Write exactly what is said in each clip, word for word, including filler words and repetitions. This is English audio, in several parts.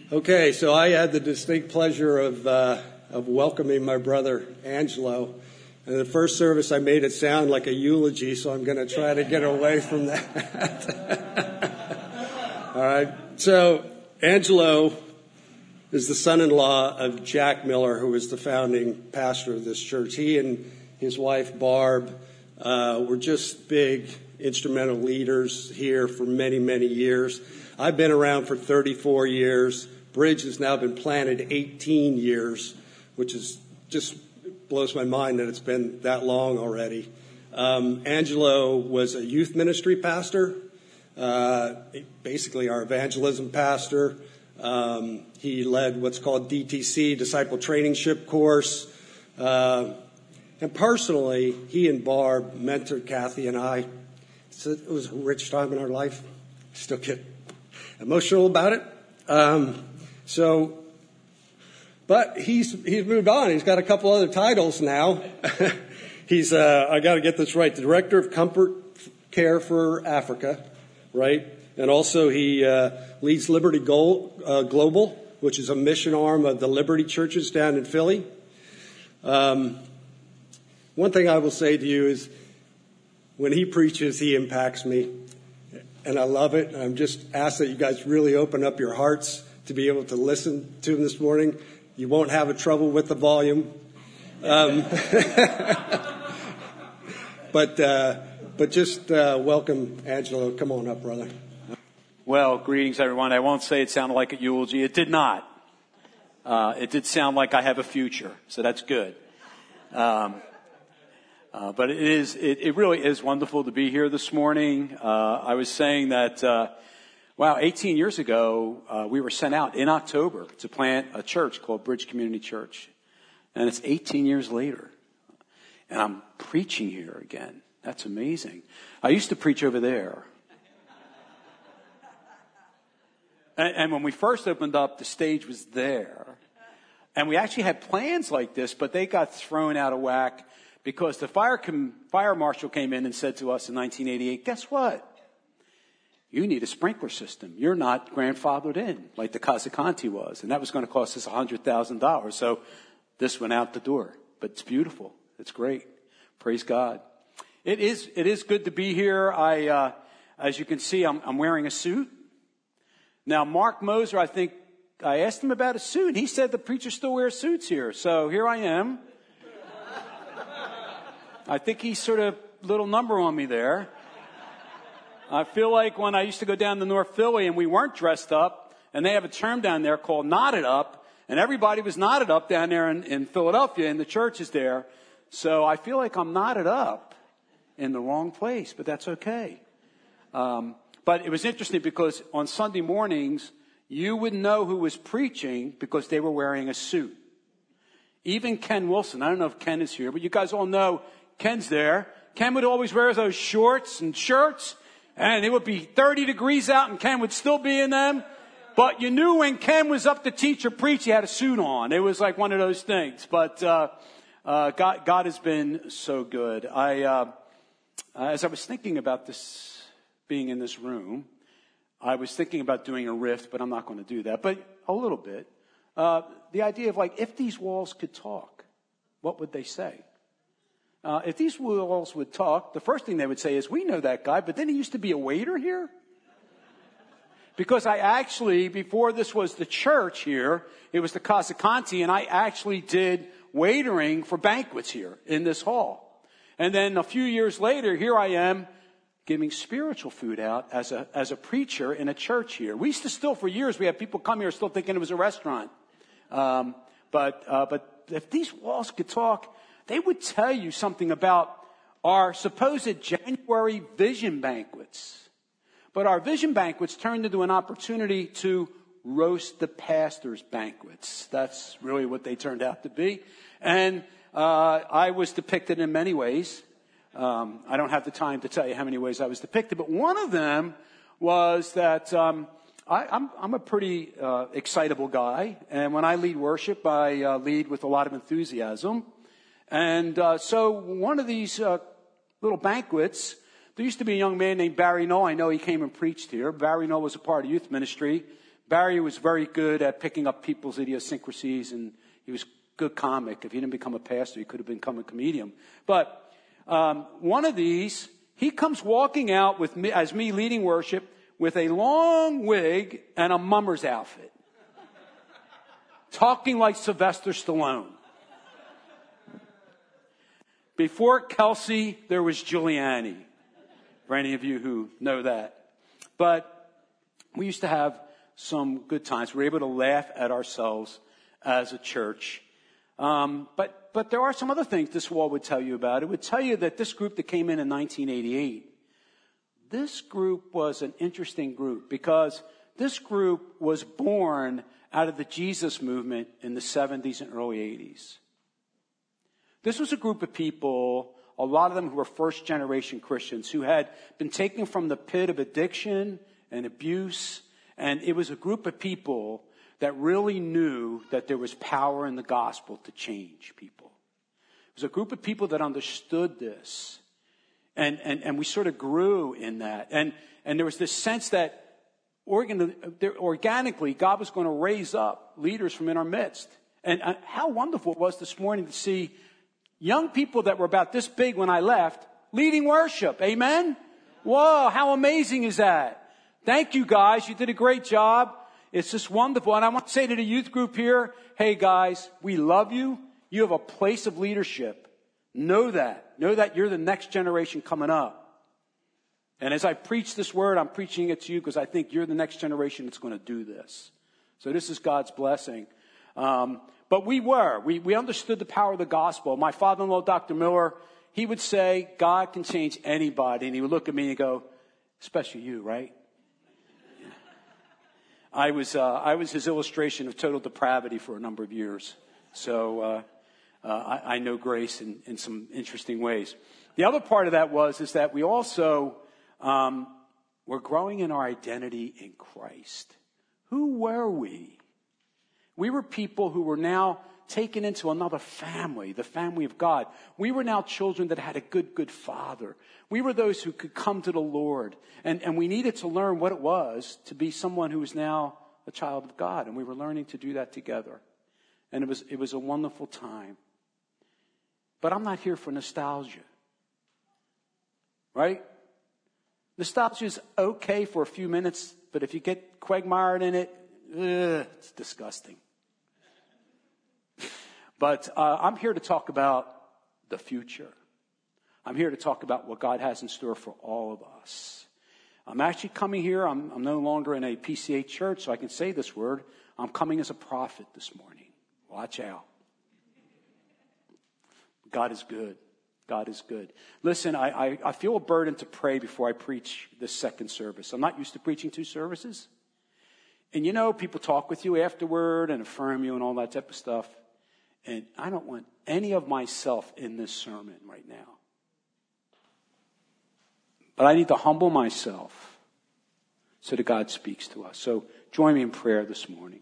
Okay, so I had the distinct pleasure of uh, of welcoming my brother Angelo. And the first service I made it sound like a eulogy, so I'm going to try to get away from that. All right, so Angelo is the son-in-law of Jack Miller, who was the founding pastor of this church. He and his wife Barb uh, were just big instrumental leaders here for many, many years. I've been around for thirty-four years. Bridge has now been planted eighteen years, which is just blows my mind that it's been that long already. Um, Angelo was a youth ministry pastor, uh, basically our evangelism pastor. Um, he led what's called D T C, Disciple Trainingship Course. Uh, and personally, he and Barb mentored Kathy and I. So it was a rich time in our life. Still get emotional about it. Um, so, but he's he's moved on. He's got a couple other titles now. he's uh, I got to get this right. The Director of Comfort Care for Africa, right? And also he uh, leads Liberty Goal, uh, Global, which is a mission arm of the Liberty Churches down in Philly. Um, one thing I will say to you is, when he preaches, he impacts me. And I love it. I'm just ask that you guys really open up your hearts to be able to listen to him this morning. You won't have a trouble with the volume. Um, but uh, but just uh, welcome, Angelo. Come on up, brother. Well, greetings, everyone. I won't say it sounded like a eulogy. It did not. Uh, it did sound like I have a future, so that's good. Um, uh, but it is, it, it really is wonderful to be here this morning. Uh, I was saying that, uh, wow, eighteen years ago, uh, we were sent out in October to plant a church called Bridge Community Church. And it's eighteen years later. And I'm preaching here again. That's amazing. I used to preach over there. And, and when we first opened up, the stage was there. And we actually had plans like this, but they got thrown out of whack because the fire com- fire marshal came in and said to us in nineteen eighty-eight, guess what? You need a sprinkler system. You're not grandfathered in like the Casaconti was. And that was going to cost us one hundred thousand dollars. So this went out the door. But it's beautiful. It's great. Praise God. It is, it is good to be here. I, uh, as you can see, I'm, I'm wearing a suit. Now, Mark Moser, I think, I asked him about a suit. He said the preacher still wears suits here. So here I am. I think he's sort of little number on me there. I feel like when I used to go down to North Philly and we weren't dressed up, and they have a term down there called knotted up, and everybody was knotted up down there in, in Philadelphia, and the church is there. So I feel like I'm knotted up in the wrong place, but that's okay. Um, but it was interesting because on Sunday mornings, you would know who was preaching because they were wearing a suit. Even Ken Wilson, I don't know if Ken is here, but you guys all know Ken's there. Ken would always wear those shorts and shirts, and it would be thirty degrees out, and Ken would still be in them. But you knew when Ken was up to teach or preach, he had a suit on. It was like one of those things. But uh, uh, God, God has been so good. I, uh, as I was thinking about this, being in this room, I was thinking about doing a riff, but I'm not going to do that. But a little bit. Uh, the idea of like, if these walls could talk, what would they say? Uh, if these walls would talk, the first thing they would say is, we know that guy, but then he used to be a waiter here. Because I actually, before this was the church here, it was the Casaconti, and I actually did waitering for banquets here in this hall. And then a few years later, here I am giving spiritual food out as a as a preacher in a church here. We used to still, for years, we had people come here still thinking it was a restaurant. Um, but uh, but if these walls could talk, they would tell you something about our supposed January vision banquets. But our vision banquets turned into an opportunity to roast the pastor's banquets. That's really what they turned out to be. And uh, I was depicted in many ways. Um, I don't have the time to tell you how many ways I was depicted, but one of them was that um, I, I'm, I'm a pretty uh, excitable guy, and when I lead worship, I uh, lead with a lot of enthusiasm. And uh, so one of these uh, little banquets, there used to be a young man named Barry Knoll. I know he came and preached here. Barry Knoll was a part of youth ministry. Barry was very good at picking up people's idiosyncrasies, and he was a good comic. If he didn't become a pastor, he could have become a comedian. But um, one of these, he comes walking out with me, as me leading worship, with a long wig and a mummer's outfit. Talking like Sylvester Stallone. Before Kelsey, there was Giuliani. For any of you who know that. But we used to have some good times. We were able to laugh at ourselves as a church. Um, but, but there are some other things this wall would tell you about. It would tell you that this group that came in in nineteen eighty-eight, this group was an interesting group because this group was born out of the Jesus movement in the seventies and early eighties. This was a group of people, a lot of them who were first generation Christians, who had been taken from the pit of addiction and abuse. And it was a group of people that really knew that there was power in the gospel to change people. It was a group of people that understood this. And, and, and we sort of grew in that. And, and there was this sense that organ, organically God was going to raise up leaders from in our midst. And uh, how wonderful it was this morning to see young people that were about this big when I left leading worship. Amen? Whoa, how amazing is that? Thank you guys. You did a great job. It's just wonderful. And I want to say to the youth group here, hey guys, we love you. You have a place of leadership. Know that. Know that you're the next generation coming up. And as I preach this word, I'm preaching it to you because I think you're the next generation that's going to do this. So this is God's blessing. Um, but we were. We, we understood the power of the gospel. My father-in-law, Doctor Miller, he would say, God can change anybody. And he would look at me and go, especially you, right? Yeah. I was, uh, I was his illustration of total depravity for a number of years. So, uh, uh, I, I know grace in, in some interesting ways. The other part of that was, is that we also, um, were growing in our identity in Christ. Who were we? We were people who were now taken into another family, the family of God. We were now children that had a good, good father. We were those who could come to the Lord. And, and we needed to learn what it was to be someone who is now a child of God. And we were learning to do that together. And it was, it was a wonderful time. But I'm not here for nostalgia. Right? Nostalgia is okay for a few minutes, but if you get quagmired in it, ugh, it's disgusting. But uh, I'm here to talk about the future. I'm here to talk about what God has in store for all of us. I'm actually coming here. I'm, I'm no longer in a P C A church, so I can say this word. I'm coming as a prophet this morning. Watch out. God is good. God is good. Listen, I, I, I feel a burden to pray before I preach this second service. I'm not used to preaching two services. And you know, people talk with you afterward and affirm you and all that type of stuff. And I don't want any of myself in this sermon right now. But I need to humble myself so that God speaks to us. So join me in prayer this morning.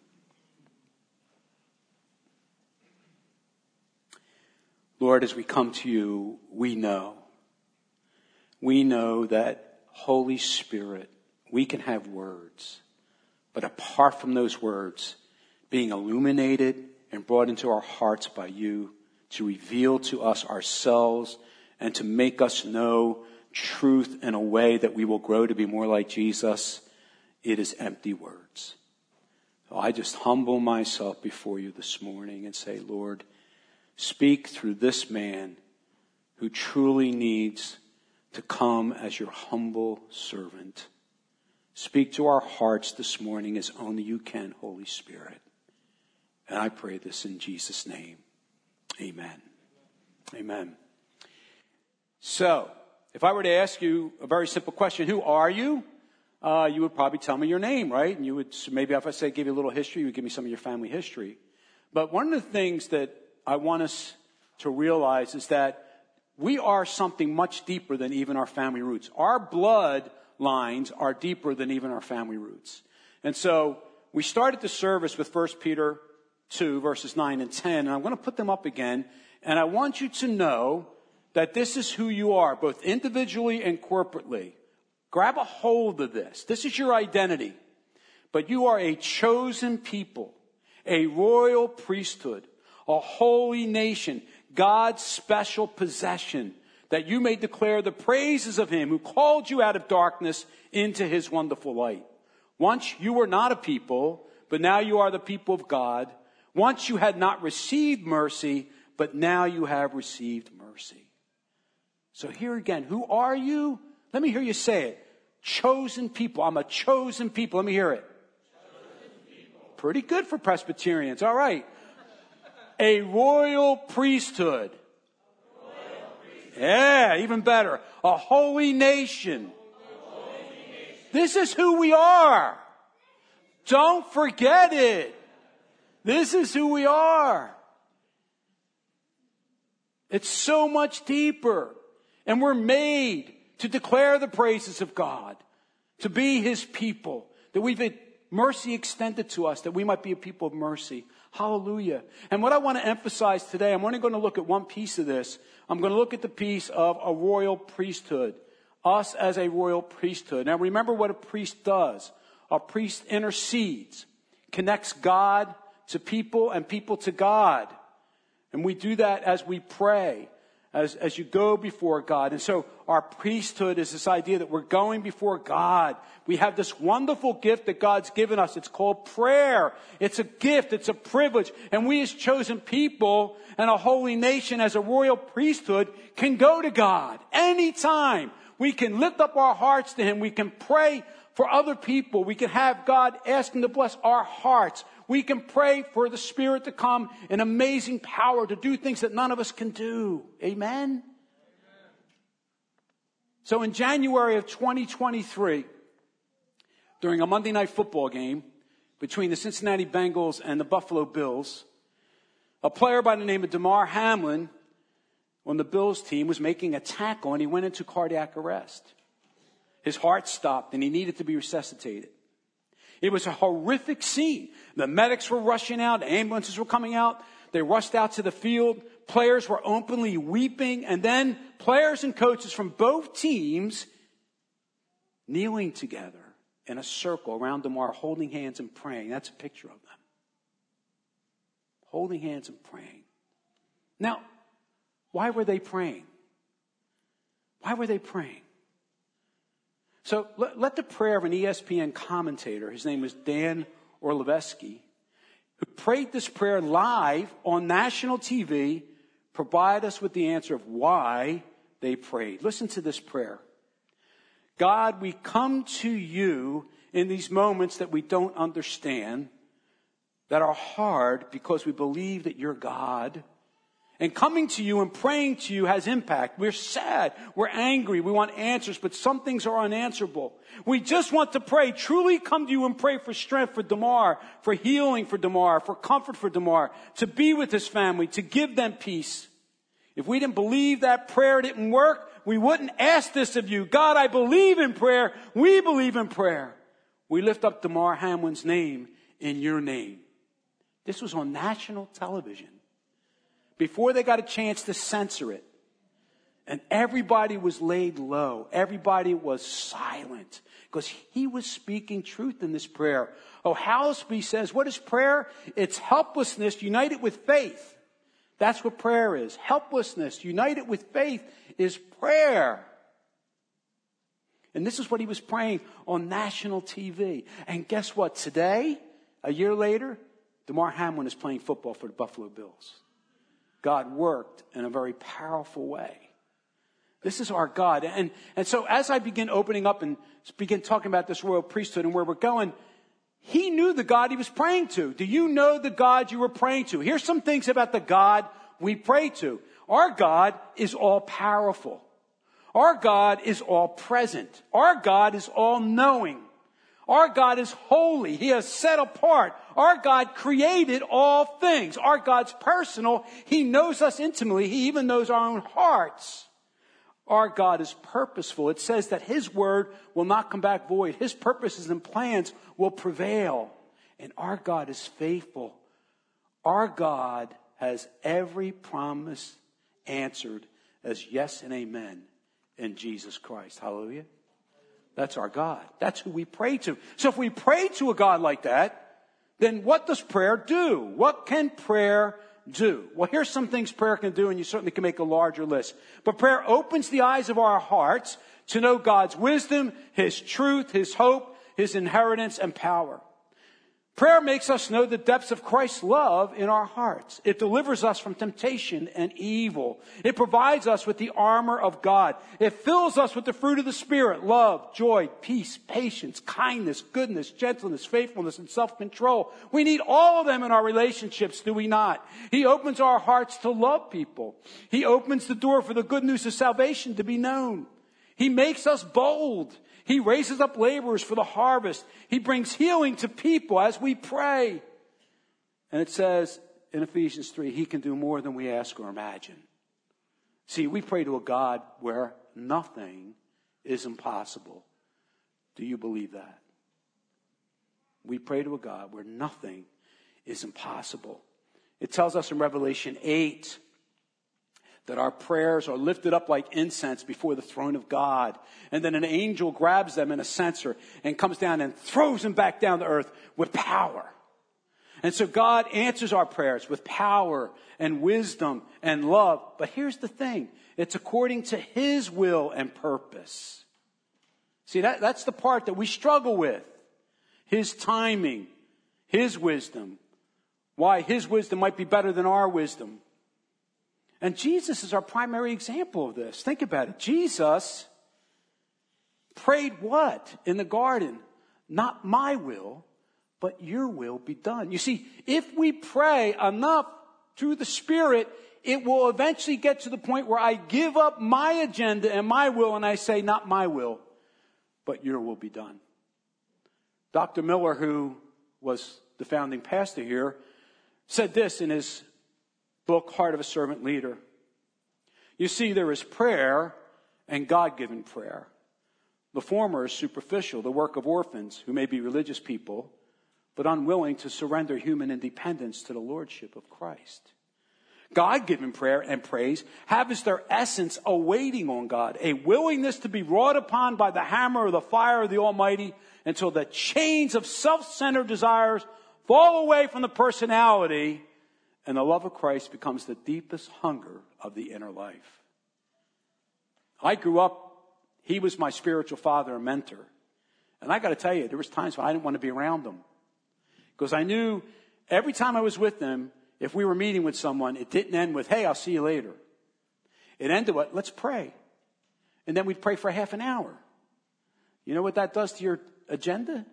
Lord, as we come to you, we know. We know that, Holy Spirit, we can have words. But apart from those words, being illuminated and brought into our hearts by you to reveal to us ourselves and to make us know truth in a way that we will grow to be more like Jesus, it is empty words. So I just humble myself before you this morning and say, Lord, speak through this man who truly needs to come as your humble servant. Speak to our hearts this morning as only you can, Holy Spirit. And I pray this in Jesus' name. Amen. Amen. So, if I were to ask you a very simple question, who are you? Uh, you would probably tell me your name, right? And you would, maybe if I say give you a little history, you would give me some of your family history. But one of the things that I want us to realize is that we are something much deeper than even our family roots. Our blood lines are deeper than even our family roots. And so we started the service with First Peter two, verses nine and ten, and I'm going to put them up again. And I want you to know that this is who you are, both individually and corporately. Grab a hold of this. This is your identity. But you are a chosen people, a royal priesthood, a holy nation, God's special possession, that you may declare the praises of him who called you out of darkness into his wonderful light. Once you were not a people, but now you are the people of God. Once you had not received mercy, but now you have received mercy. So here again, who are you? Let me hear you say it. Chosen people. I'm a chosen people. Let me hear it. Pretty good for Presbyterians. All right. A royal priesthood. Royal priesthood. Yeah, even better. A holy nation. A holy nation. This is who we are. Don't forget it. This is who we are. It's so much deeper. And we're made to declare the praises of God, to be his people, that we've had mercy extended to us, that we might be a people of mercy. Hallelujah. And what I want to emphasize today, I'm only going to look at one piece of this. I'm going to look at the piece of a royal priesthood. Us as a royal priesthood. Now remember what a priest does. A priest intercedes, connects God to people and people to God. And we do that as we pray, as, as you go before God. And so our priesthood is this idea that we're going before God. We have this wonderful gift that God's given us. It's called prayer. It's a gift. It's a privilege. And we as chosen people and a holy nation as a royal priesthood can go to God anytime. We can lift up our hearts to him. We can pray for other people. We can have God ask him to bless our hearts. We can pray for the Spirit to come in amazing power to do things that none of us can do. Amen? Amen. So in January of twenty twenty-three, during a Monday night football game between the Cincinnati Bengals and the Buffalo Bills, a player by the name of Damar Hamlin on the Bills team was making a tackle and he went into cardiac arrest. His heart stopped and he needed to be resuscitated. It was a horrific scene. The medics were rushing out. The ambulances were coming out. They rushed out to the field. Players were openly weeping. And then players and coaches from both teams kneeling together in a circle around Damar, holding hands and praying. That's a picture of them. Holding hands and praying. Now, why were they praying? Why were they praying? So let, let the prayer of an E S P N commentator, his name was Dan Orlovsky, who prayed this prayer live on national T V, provide us with the answer of why they prayed. Listen to this prayer. God, we come to you in these moments that we don't understand, that are hard because we believe that you're God. And coming to you and praying to you has impact. We're sad. We're angry. We want answers, but some things are unanswerable. We just want to pray. Truly come to you and pray for strength for Damar, for healing for Damar, for comfort for Damar, to be with his family, to give them peace. If we didn't believe that prayer didn't work, we wouldn't ask this of you. God, I believe in prayer. We believe in prayer. We lift up Damar Hamlin's name in your name. This was on national television. Before they got a chance to censor it. And everybody was laid low. Everybody was silent. Because he was speaking truth in this prayer. Oh, Hallesby says, what is prayer? It's helplessness united with faith. That's what prayer is. Helplessness united with faith is prayer. And this is what he was praying on national T V. And guess what? Today, a year later, Damar Hamlin is playing football for the Buffalo Bills. God worked in a very powerful way. This is our God. And, and so as I begin opening up and begin talking about this royal priesthood and where we're going, he knew the God he was praying to. Do you know the God you were praying to? Here's some things about the God we pray to. Our God is all powerful. Our God is all present. Our God is all knowing. Our God is holy. He is set apart. Our God created all things. Our God's personal. He knows us intimately. He even knows our own hearts. Our God is purposeful. It says that his word will not come back void. His purposes and plans will prevail. And our God is faithful. Our God has every promise answered as yes and amen in Jesus Christ. Hallelujah. That's our God. That's who we pray to. So if we pray to a God like that, then what does prayer do? What can prayer do? Well, here's some things prayer can do, and you certainly can make a larger list. But prayer opens the eyes of our hearts to know God's wisdom, His truth, His hope, His inheritance, and power. Prayer makes us know the depths of Christ's love in our hearts. It delivers us from temptation and evil. It provides us with the armor of God. It fills us with the fruit of the Spirit: love, joy, peace, patience, kindness, goodness, gentleness, faithfulness, and self-control. We need all of them in our relationships, do we not? He opens our hearts to love people. He opens the door for the good news of salvation to be known. He makes us bold. He raises up laborers for the harvest. He brings healing to people as we pray. And it says in Ephesians three, He can do more than we ask or imagine. See, we pray to a God where nothing is impossible. Do you believe that? We pray to a God where nothing is impossible. It tells us in Revelation eight that our prayers are lifted up like incense before the throne of God. And then an angel grabs them in a censer and comes down and throws them back down to earth with power. And so God answers our prayers with power and wisdom and love. But here's the thing. It's according to His will and purpose. See, that, that's the part that we struggle with. His timing, His wisdom. Why His wisdom might be better than our wisdom. And Jesus is our primary example of this. Think about it. Jesus prayed what in the garden? Not my will, but your will be done. You see, if we pray enough through the Spirit, it will eventually get to the point where I give up my agenda and my will and I say, not my will, but your will be done. Doctor Miller, who was the founding pastor here, said this in his book, Heart of a Servant Leader. You see, there is prayer and God-given prayer. The former is superficial, the work of orphans who may be religious people, but unwilling to surrender human independence to the lordship of Christ. God-given prayer and praise have as their essence a waiting on God, a willingness to be wrought upon by the hammer or the fire of the Almighty until the chains of self-centered desires fall away from the personality and the love of Christ becomes the deepest hunger of the inner life. I grew up, he was my spiritual father and mentor. And I got to tell you, there was times when I didn't want to be around him. Because I knew every time I was with him, if we were meeting with someone, it didn't end with, hey, I'll see you later. It ended with, let's pray. And then we'd pray for half an hour. You know what that does to your agenda?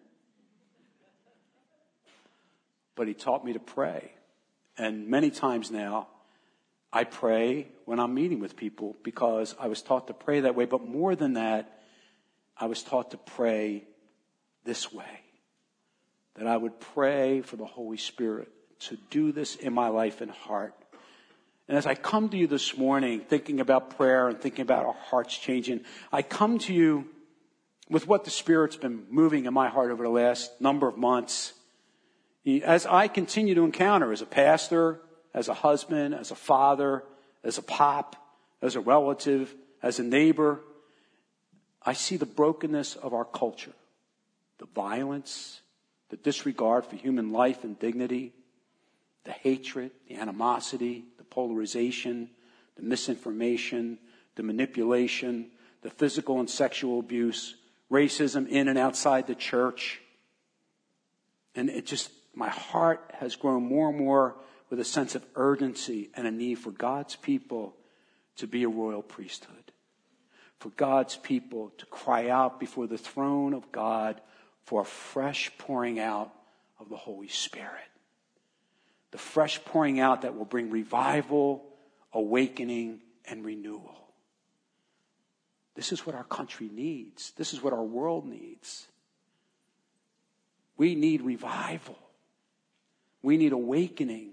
But he taught me to pray. And many times now, I pray when I'm meeting with people because I was taught to pray that way. But more than that, I was taught to pray this way. That I would pray for the Holy Spirit to do this in my life and heart. And as I come to you this morning, thinking about prayer and thinking about our hearts changing, I come to you with what the Spirit's been moving in my heart over the last number of months. As I continue to encounter as a pastor, as a husband, as a father, as a pop, as a relative, as a neighbor, I see the brokenness of our culture, the violence, the disregard for human life and dignity, the hatred, the animosity, the polarization, the misinformation, the manipulation, the physical and sexual abuse, racism in and outside the church. And it just, my heart has grown more and more with a sense of urgency and a need for God's people to be a royal priesthood. For God's people to cry out before the throne of God for a fresh pouring out of the Holy Spirit. The fresh pouring out that will bring revival, awakening, and renewal. This is what our country needs. This is what our world needs. We need revival. We need awakening.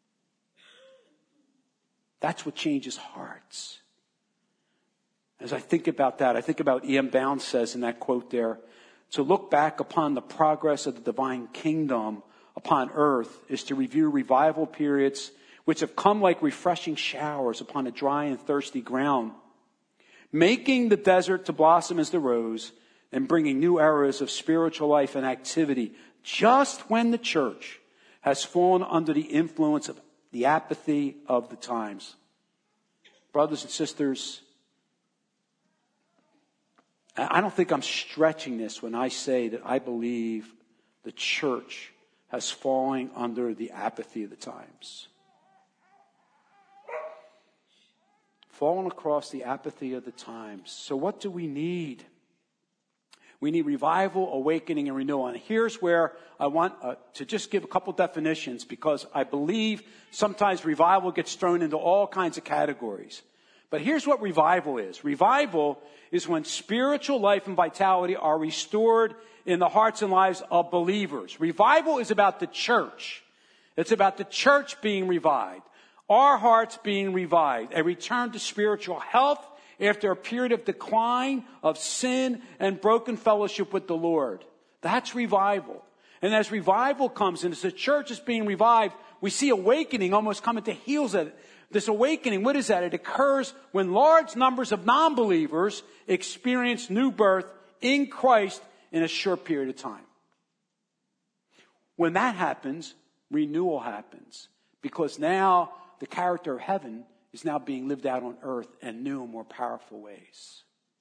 That's what changes hearts. As I think about that, I think about what E M Bounds says in that quote there, to look back upon the progress of the divine kingdom upon earth is to review revival periods which have come like refreshing showers upon a dry and thirsty ground, making the desert to blossom as the rose and bringing new eras of spiritual life and activity just when the church has fallen under the influence of the apathy of the times. Brothers and sisters, I don't think I'm stretching this when I say that I believe the church has fallen under the apathy of the times. Fallen across the apathy of the times. So what do we need? We need revival, awakening, and renewal. And here's where I want uh, to just give a couple definitions, because I believe sometimes revival gets thrown into all kinds of categories. But here's what revival is. Revival is when spiritual life and vitality are restored in the hearts and lives of believers. Revival is about the church. It's about the church being revived. Our hearts being revived. A return to spiritual health after a period of decline, of sin, and broken fellowship with the Lord. That's revival. And as revival comes and as the church is being revived, we see awakening almost come at the heels of it. This awakening, what is that? It occurs when large numbers of non-believers experience new birth in Christ in a short period of time. When that happens, renewal happens. Because now the character of heaven is now being lived out on earth in new and more powerful ways.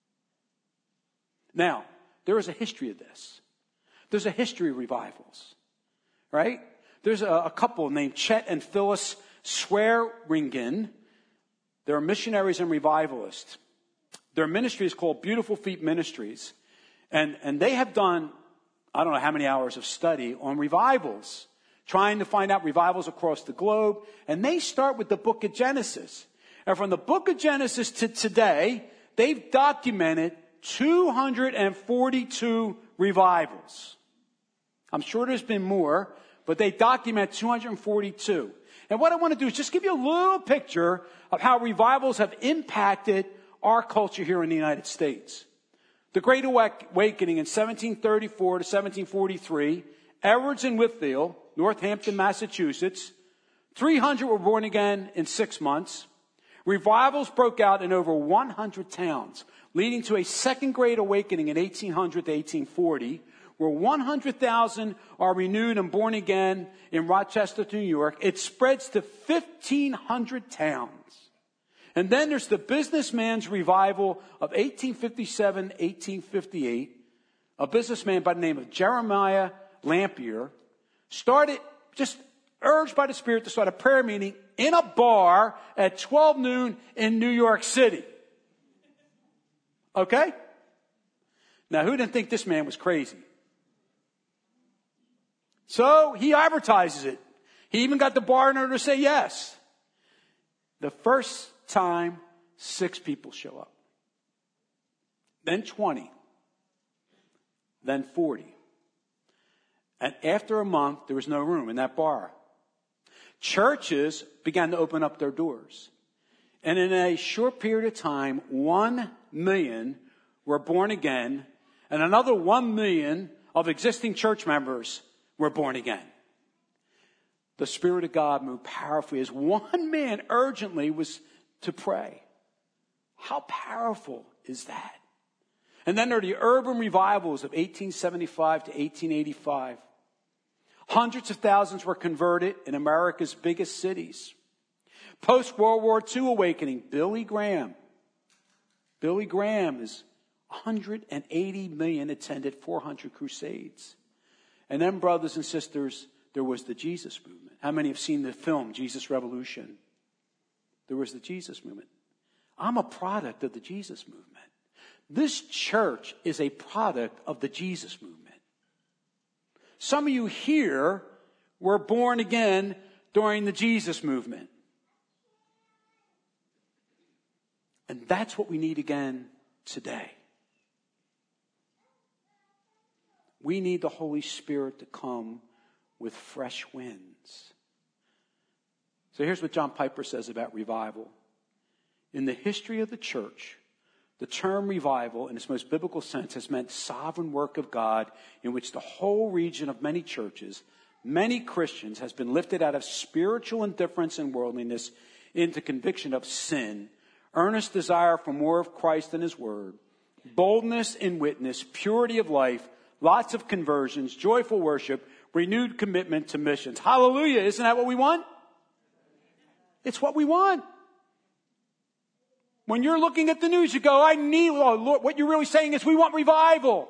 Now, there is a history of this. There's a history of revivals, right? There's a, a couple named Chet and Phyllis Swearingen. They're missionaries and revivalists. Their ministry is called Beautiful Feet Ministries. And, and they have done, I don't know how many hours of study on revivals, trying to find out revivals across the globe. And they start with the book of Genesis. And from the book of Genesis to today, they've documented two hundred forty-two revivals. I'm sure there's been more, but they document two hundred forty-two. And what I want to do is just give you a little picture of how revivals have impacted our culture here in the United States. The Great Awakening in seventeen thirty-four to seventeen forty-three, Edwards and Whitfield, Northampton, Massachusetts. three hundred were born again in six months. Revivals broke out in over one hundred towns, leading to a second Great Awakening in eighteen hundred to eighteen forty, where one hundred thousand are renewed and born again in Rochester, New York. It spreads to fifteen hundred towns. And then there's the businessman's revival of eighteen fifty-seven, eighteen fifty-eight. A businessman by the name of Jeremiah Lampier started, just urged by the Spirit to start a prayer meeting in a bar at twelve noon in New York City. Okay? Now, who didn't think this man was crazy? So he advertises it. He even got the bar owner to say yes. The first time, six people show up. Then twenty. Then forty. And after a month, there was no room in that bar. Churches began to open up their doors. And in a short period of time, one million were born again, and another one million of existing church members were born again. The Spirit of God moved powerfully as one man urgently was to pray. How powerful is that? And then there are the urban revivals of eighteen seventy-five to eighteen eighty-five. Hundreds of thousands were converted in America's biggest cities. Post-World War Two awakening, Billy Graham. Billy Graham is one hundred eighty million attended four hundred crusades. And then, brothers and sisters, there was the Jesus movement. How many have seen the film, Jesus Revolution? There was the Jesus movement. I'm a product of the Jesus movement. This church is a product of the Jesus movement. Some of you here were born again during the Jesus movement. And that's what we need again today. We need the Holy Spirit to come with fresh winds. So here's what John Piper says about revival. In the history of the church, the term revival, in its most biblical sense, has meant sovereign work of God in which the whole region of many churches, many Christians, has been lifted out of spiritual indifference and worldliness into conviction of sin, earnest desire for more of Christ and His Word, boldness in witness, purity of life, lots of conversions, joyful worship, renewed commitment to missions. Hallelujah. Isn't that what we want? It's what we want. When you're looking at the news, you go, I need, oh Lord, what you're really saying is we want revival.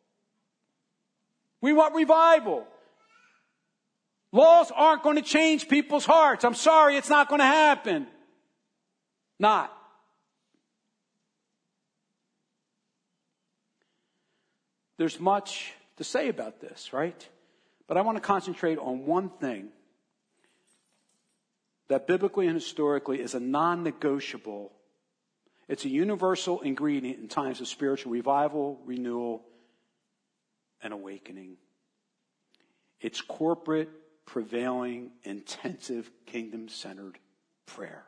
We want revival. Laws aren't going to change people's hearts. I'm sorry, it's not going to happen. Not. There's much to say about this, right? But I want to concentrate on one thing that biblically and historically is a non-negotiable. It's a universal ingredient in times of spiritual revival, renewal, and awakening. It's corporate, prevailing, intensive, kingdom-centered prayer.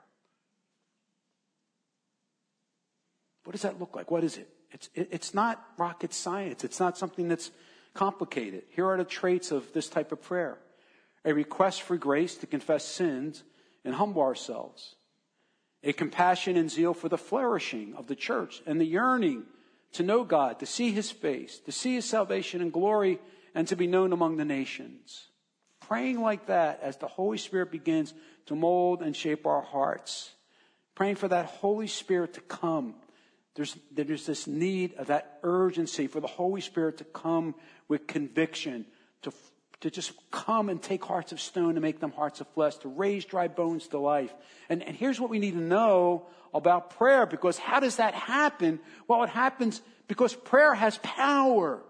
What does that look like? What is it? It's, it, it's not rocket science. It's not something that's complicated. Here are the traits of this type of prayer. A request for grace to confess sins and humble ourselves. A compassion and zeal for the flourishing of the church and the yearning to know God, to see his face, to see his salvation and glory, and to be known among the nations. Praying like that as the Holy Spirit begins to mold and shape our hearts. Praying for that Holy Spirit to come. There's, there's this need of that urgency for the Holy Spirit to come with conviction, to, to just come and take hearts of stone and make them hearts of flesh, to raise dry bones to life. And, and here's what we need to know about prayer, because how does that happen? Well, it happens because prayer has power.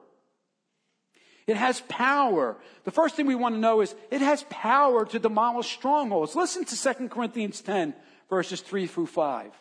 It has power. The first thing we want to know is it has power to demolish strongholds. Listen to Second Corinthians ten, verses three through five.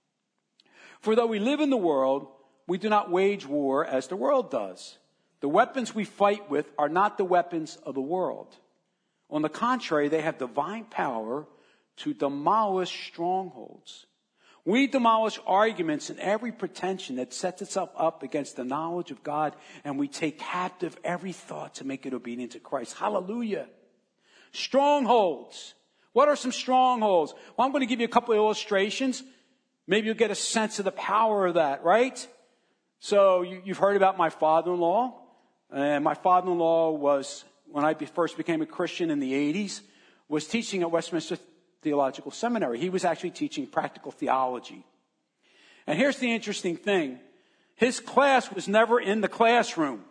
For though we live in the world, we do not wage war as the world does. The weapons we fight with are not the weapons of the world. On the contrary, they have divine power to demolish strongholds. We demolish arguments and every pretension that sets itself up against the knowledge of God, and we take captive every thought to make it obedient to Christ. Hallelujah. Strongholds. What are some strongholds? Well, I'm going to give you a couple of illustrations. Maybe you'll get a sense of the power of that, right? So you, you've heard about my father-in-law. And my father-in-law was, when I first became a Christian in the eighties, was teaching at Westminster Theological Seminary. He was actually teaching practical theology. And here's the interesting thing. His class was never in the classroom.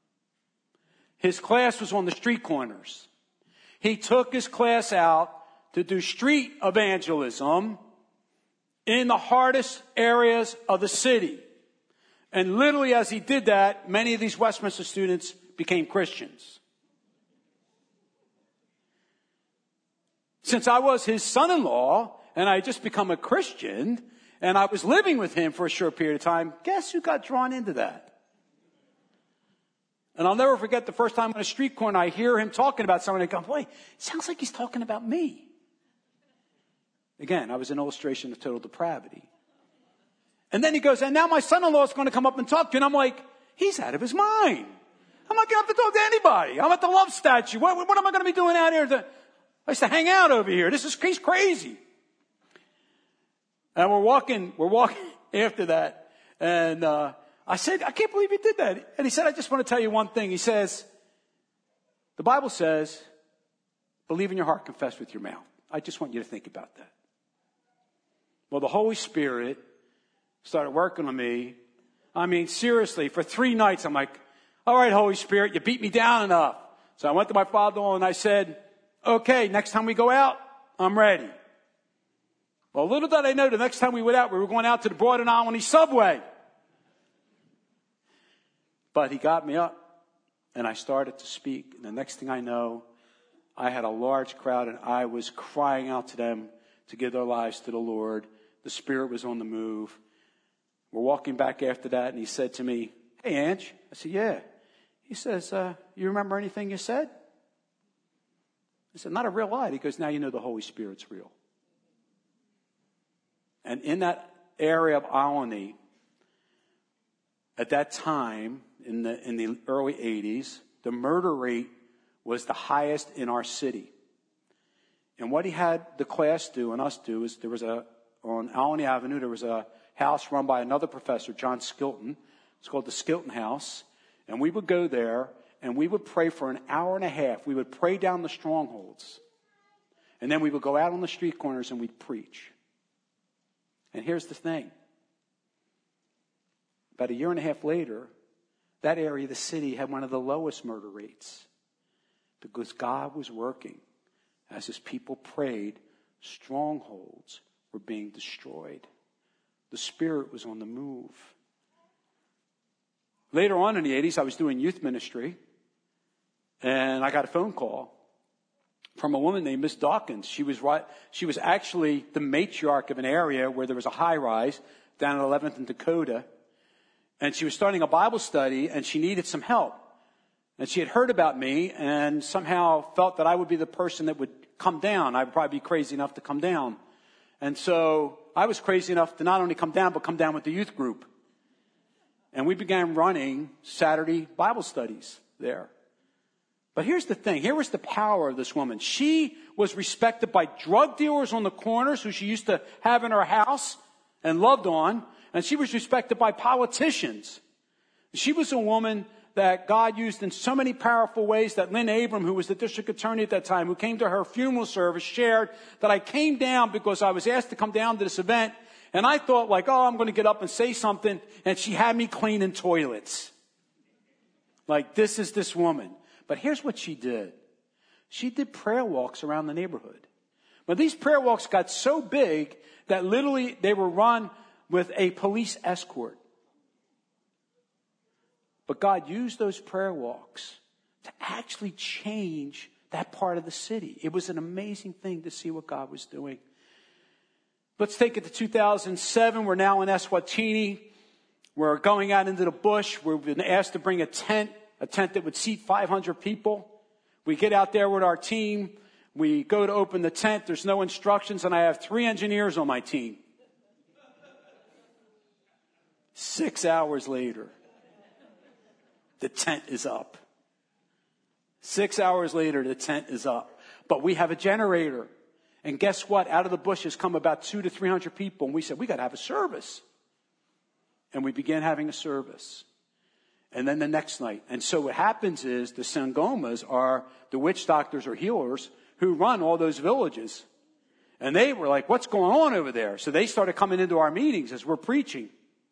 His class was on the street corners. He took his class out to do street evangelism in the hardest areas of the city. And literally as he did that, many of these Westminster students became Christians. Since I was his son-in-law and I had just become a Christian and I was living with him for a short period of time, guess who got drawn into that? And I'll never forget the first time on a street corner I hear him talking about someone and I go, boy, it sounds like he's talking about me. Again, I was an illustration of total depravity. And then he goes, and now my son-in-law is going to come up and talk to you. And I'm like, he's out of his mind. I'm not going to have to talk to anybody. I'm at the love statue. What, what am I going to be doing out here? To, I used to hang out over here. This is, he's crazy. And we're walking, we're walking after that. And uh, I said, I can't believe you did that. And he said, I just want to tell you one thing. He says, the Bible says, believe in your heart, confess with your mouth. I just want you to think about that. Well, the Holy Spirit started working on me. I mean, seriously, for three nights, I'm like, all right, Holy Spirit, you beat me down enough. So I went to my father-in-law and I said, okay, next time we go out, I'm ready. Well, little did I know, the next time we went out, we were going out to the Broad and Olney subway. But he got me up and I started to speak. And the next thing I know, I had a large crowd and I was crying out to them to give their lives to the Lord. The Spirit was on the move. We're walking back after that, and he said to me, hey, Ange. I said, yeah. He says, uh, you remember anything you said? I said, not a real lot. He goes, now you know the Holy Spirit's real. And in that area of Olney, at that time, in the, in the early eighties, the murder rate was the highest in our city. And what he had the class do and us do is there was a, on Olney Avenue, there was a house run by another professor, John Skilton, It's called the Skilton House. And we would go there and we would pray for an hour and a half. We would pray down the strongholds. And then we would go out on the street corners and we'd preach. And here's the thing. About a year and a half later, that area of the city had one of the lowest murder rates. Because God was working. As his people prayed, strongholds were being destroyed. The Spirit was on the move. Later on in the eighties, I was doing youth ministry. And I got a phone call from a woman named Miss Dawkins. She was right. She was actually the matriarch of an area where there was a high rise down at eleventh and Dakota. And she was starting a Bible study and she needed some help. And she had heard about me and somehow felt that I would be the person that would come down. I would probably be crazy enough to come down. And so I was crazy enough to not only come down, but come down with the youth group. And we began running Saturday Bible studies there. But here's the thing. Here was the power of this woman. She was respected by drug dealers on the corners who she used to have in her house and loved on. And she was respected by politicians. She was a woman that God used in so many powerful ways that Lynn Abram, who was the district attorney at that time, who came to her funeral service, shared that I came down because I was asked to come down to this event. And I thought like, oh, I'm going to get up and say something. And she had me cleaning toilets. Like, this is this woman. But here's what she did. She did prayer walks around the neighborhood. But these prayer walks got so big that literally they were run with a police escort. But God used those prayer walks to actually change that part of the city. It was an amazing thing to see what God was doing. Let's take it to two thousand seven. We're now in Eswatini. We're going out into the bush. We've been asked to bring a tent, a tent that would seat five hundred people. We get out there with our team. We go to open the tent. There's no instructions, and I have three engineers on my team. Six hours later, the tent is up. Six hours later, the tent is up. But we have a generator. And guess what? Out of the bushes come about two to three hundred people. And we said, we got to have a service. And we began having a service. And then the next night. And so what happens is the Sangomas are the witch doctors or healers who run all those villages. And they were like, what's going on over there? So they started coming into our meetings as we're preaching.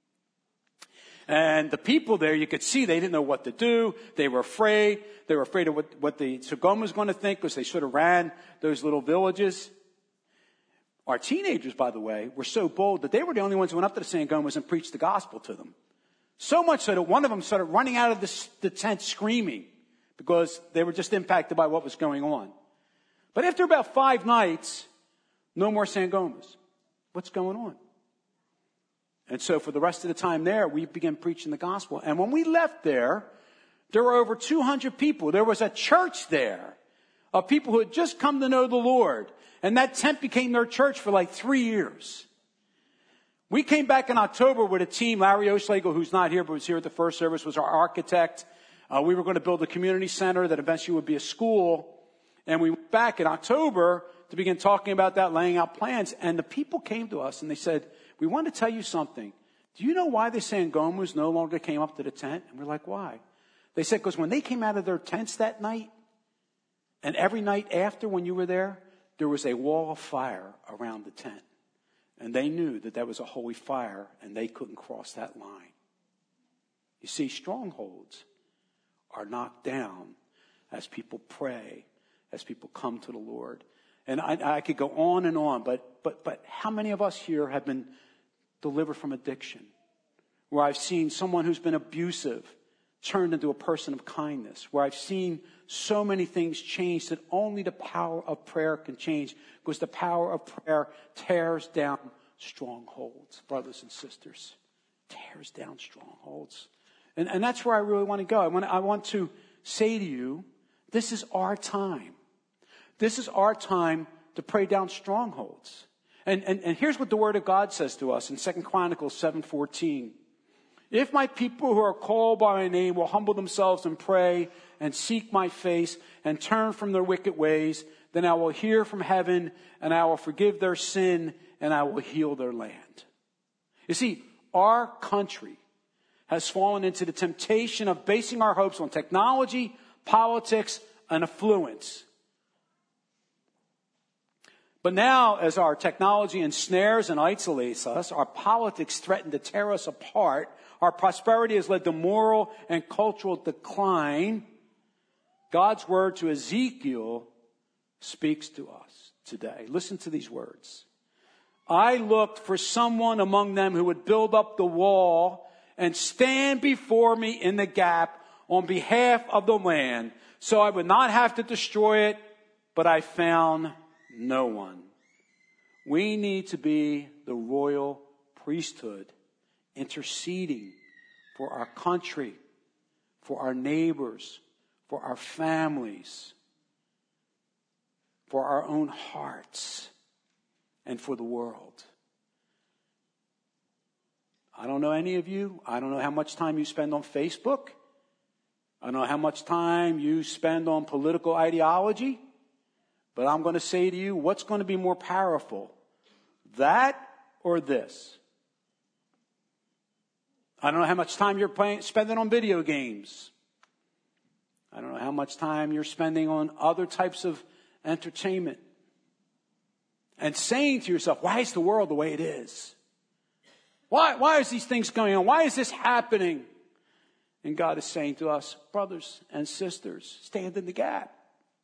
And the people there, you could see they didn't know what to do. They were afraid. They were afraid of what, what the Sangoma was going to think because they sort of ran those little villages. Our teenagers, by the way, were so bold that they were the only ones who went up to the Sangomas and preached the gospel to them. So much so that one of them started running out of the, the tent screaming because they were just impacted by what was going on. But after about five nights, no more Sangomas. What's going on? And so for the rest of the time there, we began preaching the gospel. And when we left there, there were over two hundred people. There was a church there of people who had just come to know the Lord. And that tent became their church for like three years. We came back in October with a team. Larry Oschlegel, who's not here but was here at the first service, was our architect. Uh, we were going to build a community center that eventually would be a school. And we went back in October to begin talking about that, laying out plans. And the people came to us and they said, we want to tell you something. Do you know why the Sangomas no longer came up to the tent? And we're like, why? They said, because when they came out of their tents that night, and every night after when you were there, there was a wall of fire around the tent. And they knew that that was a holy fire, and they couldn't cross that line. You see, strongholds are knocked down as people pray, as people come to the Lord. And I, I could go on and on, but but but how many of us here have been delivered from addiction? Where I've seen someone who's been abusive turned into a person of kindness. Where I've seen so many things change that only the power of prayer can change. Because the power of prayer tears down strongholds, brothers and sisters. Tears down strongholds. And, and that's where I really want to go. I want, I want to say to you, this is our time. This is our time to pray down strongholds. And, and, and here's what the Word of God says to us in Second Chronicles seven fourteen. If my people who are called by my name will humble themselves and pray and seek my face and turn from their wicked ways, then I will hear from heaven and I will forgive their sin and I will heal their land. You see, our country has fallen into the temptation of basing our hopes on technology, politics, and affluence. But now, as our technology ensnares and isolates us, our politics threaten to tear us apart, our prosperity has led to moral and cultural decline, God's word to Ezekiel speaks to us today. Listen to these words. I looked for someone among them who would build up the wall and stand before me in the gap on behalf of the land, so I would not have to destroy it, but I found no one. We need to be the royal priesthood, interceding for our country, for our neighbors, for our families, for our own hearts, and for the world. I don't know any of you. I don't know how much time you spend on Facebook. I don't know how much time you spend on political ideology. But I'm going to say to you, what's going to be more powerful? That or this? I don't know how much time you're playing, spending on video games. I don't know how much time you're spending on other types of entertainment. And saying to yourself, why is the world the way it is? Why, why is these things going on? Why is this happening? And God is saying to us, brothers and sisters, stand in the gap.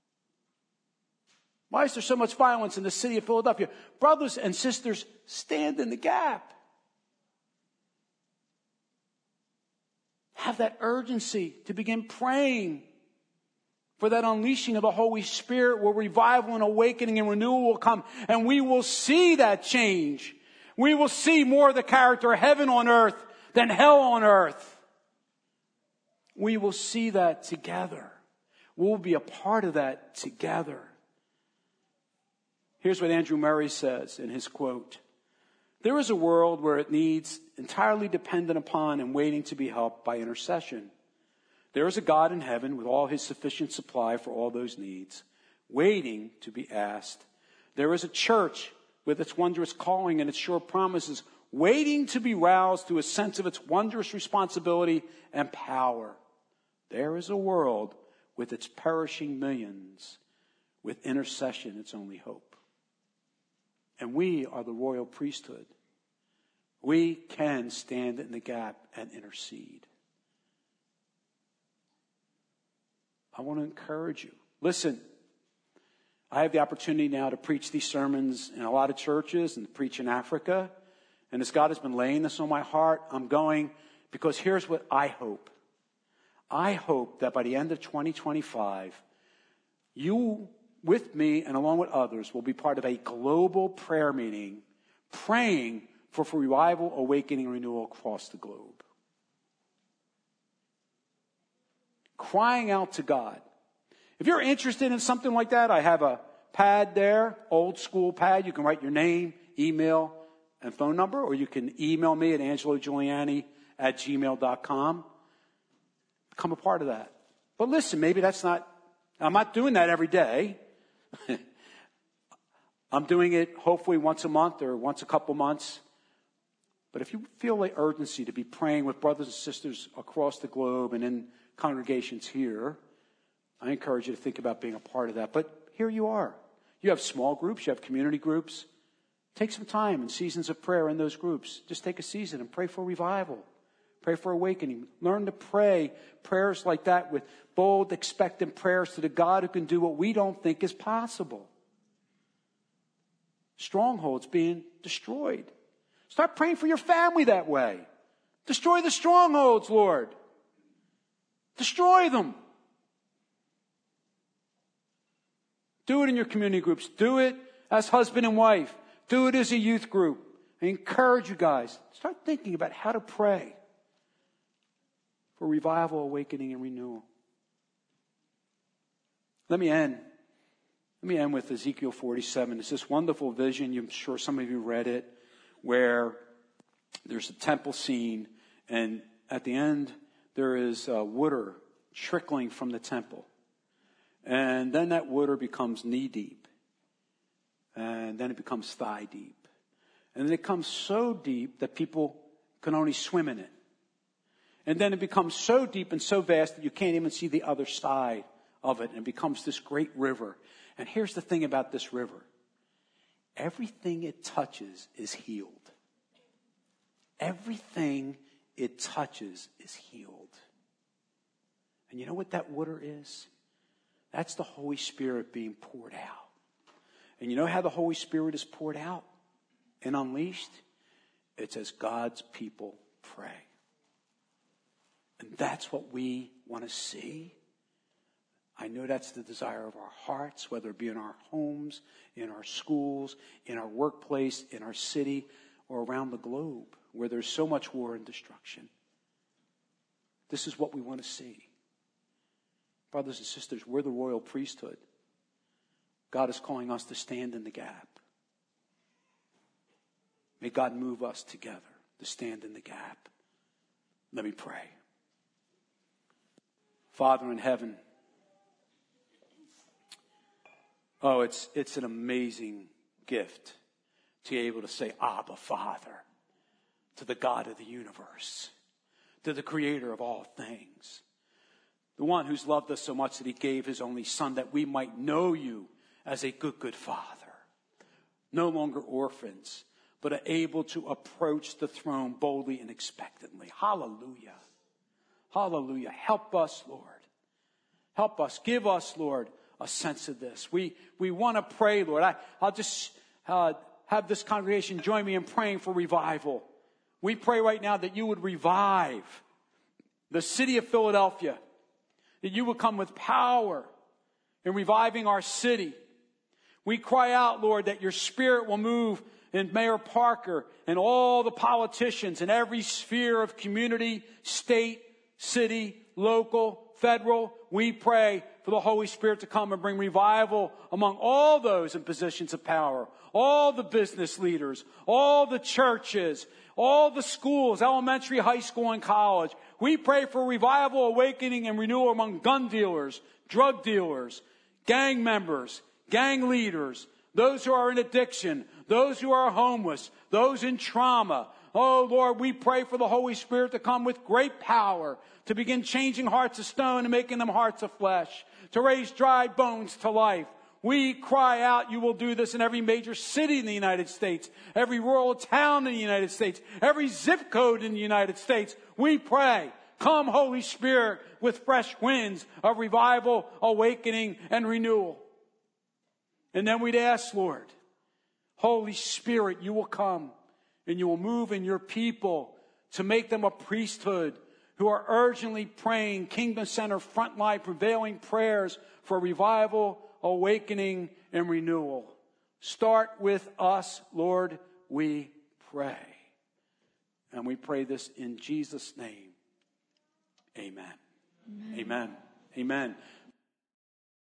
Why is there so much violence in the city of Philadelphia? Brothers and sisters, stand in the gap. Have that urgency to begin praying for that unleashing of the Holy Spirit, where revival and awakening and renewal will come. And we will see that change. We will see more of the character of heaven on earth than hell on earth. We will see that together. We'll be a part of that together. Here's what Andrew Murray says in his quote. There is a world where it needs entirely dependent upon and waiting to be helped by intercession. There is a God in heaven with all his sufficient supply for all those needs, waiting to be asked. There is a church with its wondrous calling and its sure promises, waiting to be roused to a sense of its wondrous responsibility and power. There is a world with its perishing millions, with intercession its only hope. And we are the royal priesthood. We can stand in the gap and intercede. I want to encourage you. Listen, I have the opportunity now to preach these sermons in a lot of churches and preach in Africa. And as God has been laying this on my heart, I'm going because here's what I hope. I hope that by the end of twenty twenty-five, you with me and along with others will be part of a global prayer meeting praying for, for revival, awakening, and renewal across the globe. Crying out to God. If you're interested in something like that, I have a pad there, old school pad. You can write your name, email, and phone number, or you can email me at angelo giuliani at gmail dot com. Become a part of that. But listen, maybe that's not, I'm not doing that every day. I'm doing it hopefully once a month or once a couple months. But if you feel the urgency to be praying with brothers and sisters across the globe and in congregations here, I encourage you to think about being a part of that. But here you are. You have small groups. You have community groups. Take some time and seasons of prayer in those groups. Just take a season and pray for revival. Pray for awakening. Learn to pray prayers like that with bold, expectant prayers to the God who can do what we don't think is possible. Strongholds being destroyed. Start praying for your family that way. Destroy the strongholds, Lord. Destroy them. Do it in your community groups. Do it as husband and wife. Do it as a youth group. I encourage you guys. Start thinking about how to pray for revival, awakening, and renewal. Let me end. Let me end with Ezekiel forty-seven. It's this wonderful vision. I'm sure some of you read it, where there's a temple scene, and at the end there is uh, water trickling from the temple. And then that water becomes knee deep. And then it becomes thigh deep. And then it comes so deep that people can only swim in it. And then it becomes so deep and so vast that you can't even see the other side of it. And it becomes this great river. And here's the thing about this river. Everything it touches is healed. Everything it touches is healed. And you know what that water is? That's the Holy Spirit being poured out. And you know how the Holy Spirit is poured out and unleashed? It's as God's people pray. And that's what we want to see. I know that's the desire of our hearts, whether it be in our homes, in our schools, in our workplace, in our city, or around the globe, where there's so much war and destruction. This is what we want to see. Brothers and sisters, we're the royal priesthood. God is calling us to stand in the gap. May God move us together to stand in the gap. Let me pray. Father in heaven, oh, it's, it's an amazing gift to be able to say, Abba, Father, to the God of the universe, to the creator of all things, the one who's loved us so much that he gave his only son that we might know you as a good, good Father. No longer orphans, but able to approach the throne boldly and expectantly. Hallelujah. Hallelujah. Help us, Lord. Help us. Give us, Lord, a sense of this. We we want to pray, Lord. I, I'll just uh, have this congregation join me in praying for revival. We pray right now that you would revive the city of Philadelphia, that you would come with power in reviving our city. We cry out, Lord, that your Spirit will move in Mayor Parker and all the politicians in every sphere of community, state, city, local, federal. We pray for the Holy Spirit to come and bring revival among all those in positions of power, all the business leaders, all the churches, all the schools, elementary, high school, and college. We pray for revival, awakening, and renewal among gun dealers, drug dealers, gang members, gang leaders, those who are in addiction, those who are homeless, those in trauma. Oh, Lord, we pray for the Holy Spirit to come with great power, to begin changing hearts of stone and making them hearts of flesh, to raise dry bones to life. We cry out, you will do this in every major city in the United States, every rural town in the United States, every zip code in the United States. We pray, come, Holy Spirit, with fresh winds of revival, awakening, and renewal. And then we'd ask, Lord, Holy Spirit, you will come and you will move in your people to make them a priesthood who are urgently praying Kingdom Center frontline prevailing prayers for revival, awakening, and renewal. Start with us, Lord, we pray. And we pray this in Jesus' name. Amen. Amen. Amen. Amen.